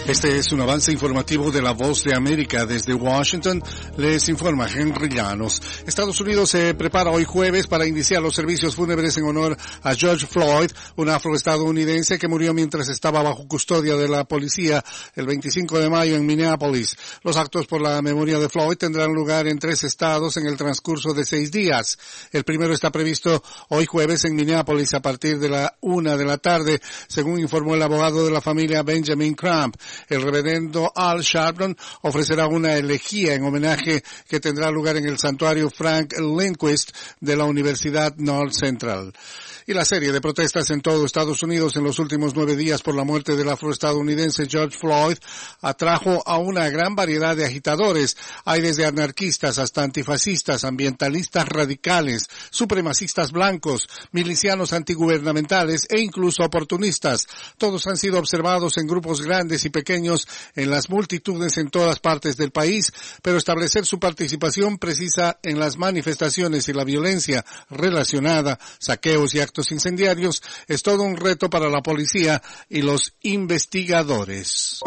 Este es un avance informativo de La Voz de América. Desde Washington les informa Henry Llanos. Estados Unidos se prepara hoy jueves para iniciar los servicios fúnebres en honor a George Floyd, un afroestadounidense que murió mientras estaba bajo custodia de la policía el 25 de mayo en Minneapolis. Los actos por la memoria de Floyd tendrán lugar en 3 estados en el transcurso de 6 días. El primero está previsto hoy jueves en Minneapolis a partir de la 1 de la tarde, según informó el abogado de la familia Benjamin Crump. El reverendo Al Sharpton ofrecerá una elegía en homenaje que tendrá lugar en el santuario Frank Lindquist de la Universidad North Central. Y la serie de protestas en todo Estados Unidos en los últimos 9 días por la muerte del afroestadounidense George Floyd atrajo a una gran variedad de agitadores. Hay desde anarquistas hasta antifascistas, ambientalistas radicales, supremacistas blancos, milicianos antigubernamentales e incluso oportunistas. Todos han sido observados en grupos grandes y pequeños en las multitudes en todas partes del país, pero establecer su participación precisa en las manifestaciones y la violencia relacionada, saqueos y actos incendiarios, es todo un reto para la policía y los investigadores.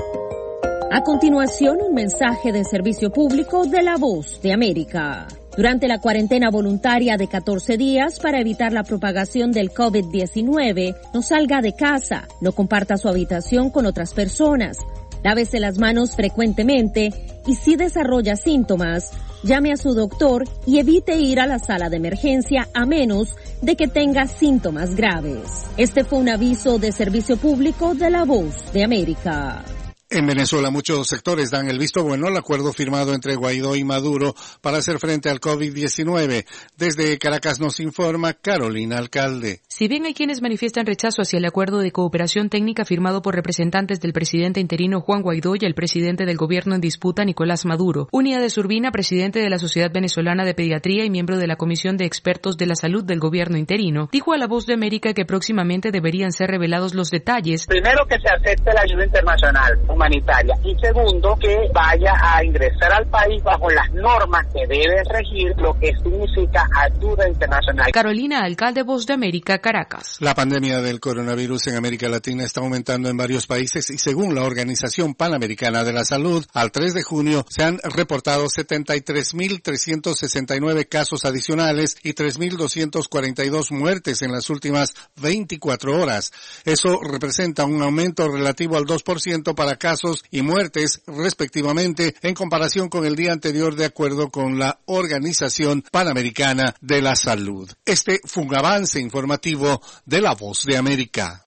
A continuación, un mensaje de servicio público de La Voz de América. Durante la cuarentena voluntaria de 14 días para evitar la propagación del COVID-19, no salga de casa, no comparta su habitación con otras personas, lávese las manos frecuentemente y si desarrolla síntomas, llame a su doctor y evite ir a la sala de emergencia a menos de que tenga síntomas graves. Este fue un aviso de servicio público de La Voz de América. En Venezuela muchos sectores dan el visto bueno al acuerdo firmado entre Guaidó y Maduro para hacer frente al COVID-19. Desde Caracas nos informa Carolina Alcalde. Si bien hay quienes manifiestan rechazo hacia el acuerdo de cooperación técnica firmado por representantes del presidente interino Juan Guaidó y el presidente del gobierno en disputa Nicolás Maduro, Unidades Urbina, presidente de la Sociedad Venezolana de Pediatría y miembro de la Comisión de Expertos de la Salud del gobierno interino, dijo a La Voz de América que próximamente deberían ser revelados los detalles. Primero, que se acepte la ayuda internacional humanitaria y segundo, que vaya a ingresar al país bajo las normas que debe regir lo que significa ayuda internacional. Carolina Alcalde, Voz de América, Caracas. La pandemia del coronavirus en América Latina está aumentando en varios países y según la Organización Panamericana de la Salud, al 3 de junio se han reportado 73.369 casos adicionales y 3.242 muertes en las últimas 24 horas. Eso representa un aumento relativo al 2% para casos y muertes, respectivamente, en comparación con el día anterior, de acuerdo con la Organización Panamericana de la Salud. Este fue un avance informativo de La Voz de América.